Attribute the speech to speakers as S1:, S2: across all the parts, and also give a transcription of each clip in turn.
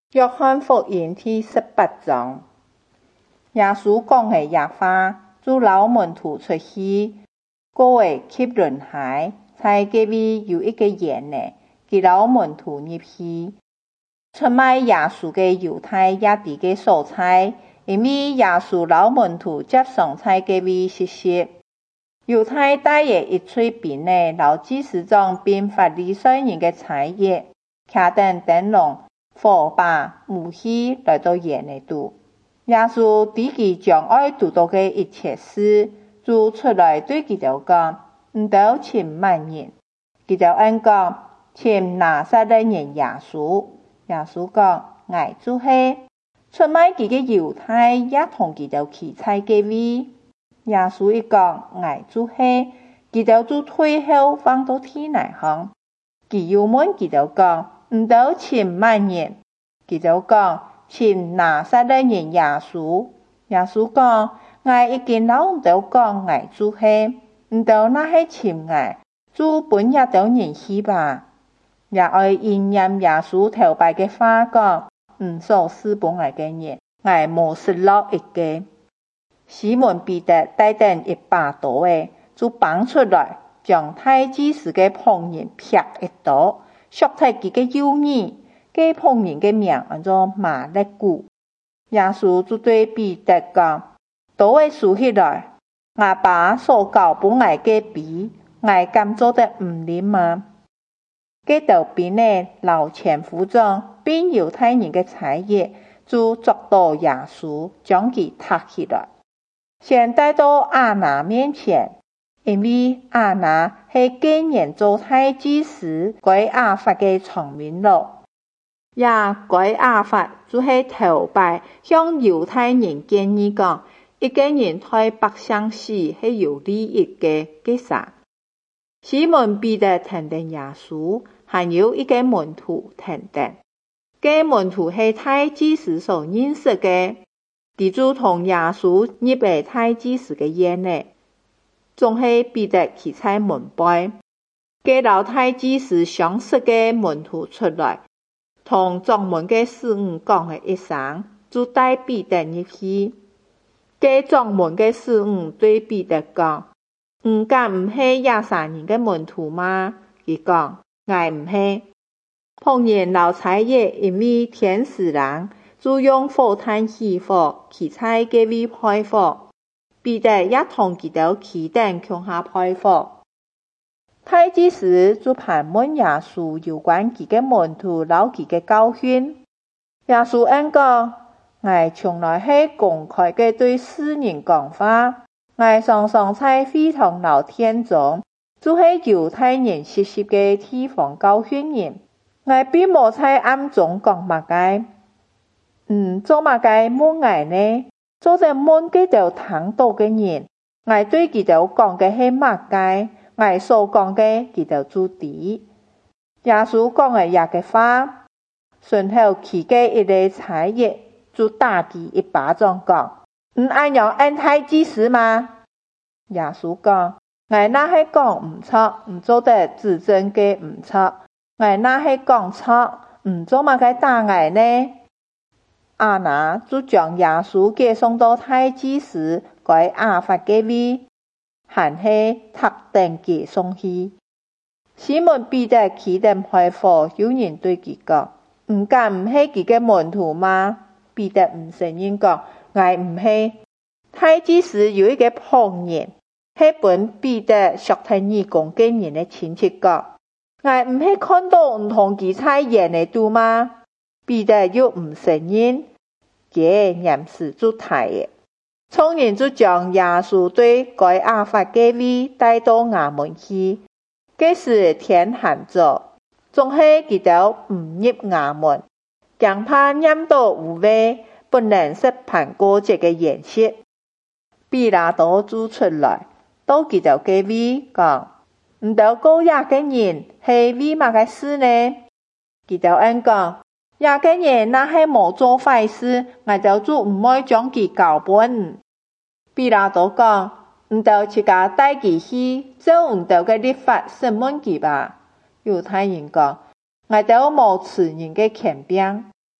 S1: 约翰福音第18章，耶稣讲的夜话，主老门徒出去，过为汲人海，在隔壁有一个园呢，佢老门徒入去，出卖耶稣的犹太也伫个所在，因为耶稣老门徒接上在隔壁实习。犹太大爷一吹兵呢，老祭司长并法利赛人的差役，骑等灯笼。火把武器来到园内度，耶稣对其将要读到的一切事，就出来对佢哋讲：唔到请万人。佢就按讲，请拿撒勒人耶稣。耶稣讲：我就是。出卖佢嘅犹太也同佢哋起菜嘅位。耶稣一讲：我就是，佢哋就退後放到天內行。佢又問佢哋講。唔到請萬人，佢就講請拿撒勒人耶穌。耶穌講：我已經老唔到講我就是唔到那係請我，主本也到人去吧。也愛應驗耶穌頭擺嘅話講：唔所施本我嘅人，我冇失落一個。西門彼得帶等100多個，就綁出來，將大祭司嘅僕人劈一刀。削太佢嘅右耳，嗰僕人嘅名叫做馬勒古。耶穌就對彼得講：都會豎起來，我把所教本我嘅筆，我咁做得唔靈嗎？嗰道邊呢，老千夫長並猶太人嘅差役就捉到耶穌，將佢踢起來，先帶到亞那面前。因為亞那係今年做大祭司該亞法嘅長民咯，也該亞法就是頭擺向猶太人建議講，一個人在百姓死係有利益嘅事。西門彼得聽定耶穌，還有一個門徒聽定，個門徒係大祭司所認識嘅，佢就同耶穌入嚟大祭司嘅園內。總係彼得企在門外，個老大祭司相識嘅門徒出來，同掌門嘅使女講了一聲，就帶彼得入去。個掌門嘅使女對彼得講：唔敢唔係亞撒人嘅門徒嗎？佢講：我唔係。僕人老差役因為天使人，就用火炭起火，企在嗰位開火。彼得也同佢哋起燈向下開火。大祭司就盤問耶穌有關佢嘅門徒老佢嘅教訓。耶穌按講：我從來係公開嘅對世人講話，我常常在會堂聊天中，就係猶太人實習嘅地方教訓人。我並冇在暗中講乜嘅。做乜嘅冇我呢？做得問佢哋聽到嘅人，我對佢哋講嘅係乜嘅，我所講嘅佢哋就知。耶穌講嘅一個話，順後其嘅一個差役就打佢一巴掌講：唔按樣按大祭司嗎？耶穌講：我那係講唔錯，唔做得指證嘅唔錯，我那係講錯，唔做乜嘅打我呢？亞那就將耶穌寄送到大祭司該亞法嘅位，還係特定寄送去。西門彼得起燈開火，有人對佢講：唔敢唔係佢嘅門徒嗎？彼得唔承認講：我唔係。大祭司有一個僕人，係本彼得削太義工嘅人嘅親戚講：我唔係看到唔同佢在園內度嗎？彼得又唔承認，這嚴是做大嘅。眾人就將耶穌對該亞法嘅位帶到衙門去。嗰時天寒咗，總係佢哋唔入衙門，驚怕染到污穢，不能食飯過節嘅筵席。彼拉多就出來，到佢哋嘅位講：唔到告亞嘅人係為乜嘅事呢？佢哋按講：亞嘅人那係冇做壞事，我就唔會將佢交本。彼拉多講：唔到自家帶佢去，照唔到嘅律法審問佢吧。猶太人講：我就冇此人嘅權柄。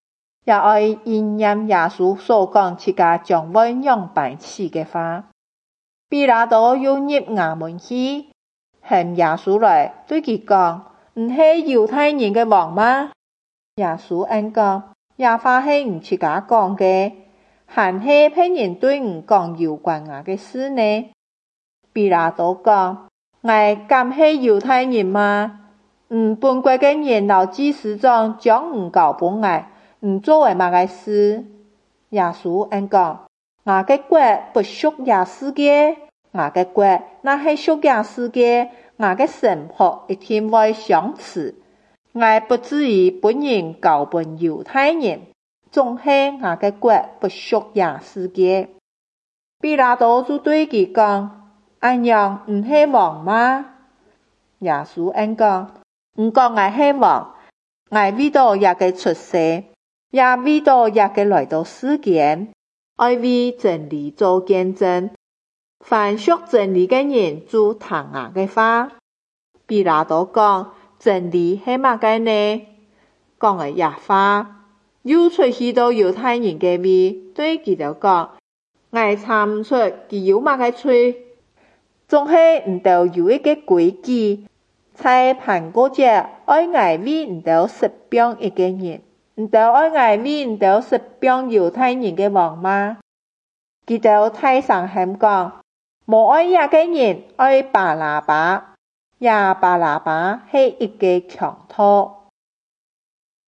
S1: 也爱应验耶稣所讲自家将会让办死的话。比拉多又入衙门去，喊耶稣来对佢讲：唔是犹太人嘅王吗？耶稣按讲：耶话是唔自家讲嘅，還是別人對唔講有關我嘅事呢？比拉多講：我敢係猶太人嗎？本國嘅人老祭司長將唔交本我，唔作為乜嘅事？耶穌按講：我嘅國不屬耶世界，我嘅國那係屬耶世界，我嘅神僕一定會相似。我不至於本人交本猶太人，總係我嘅國不屬耶世界。比拉多就對佢講：安樣唔係王嗎？耶穌按講：唔講我係王，我為到也嘅出世，也為到也嘅來到世間，愛為真理做見證。凡屬真理嘅人就聽我嘅話。比拉多講：真理係乜嘅呢？講嘅耶話，又出去到猶太人嘅位，對佢哋講：我參唔出佢有乜嘅罪，總係唔到有一個規矩，在盼過節愛愛為唔到十餅一個人，唔到愛愛為唔到十餅猶太人嘅王嗎？佢哋大聲喊講：無愛也嘅人愛巴拿巴，也巴拿巴係一個強盜。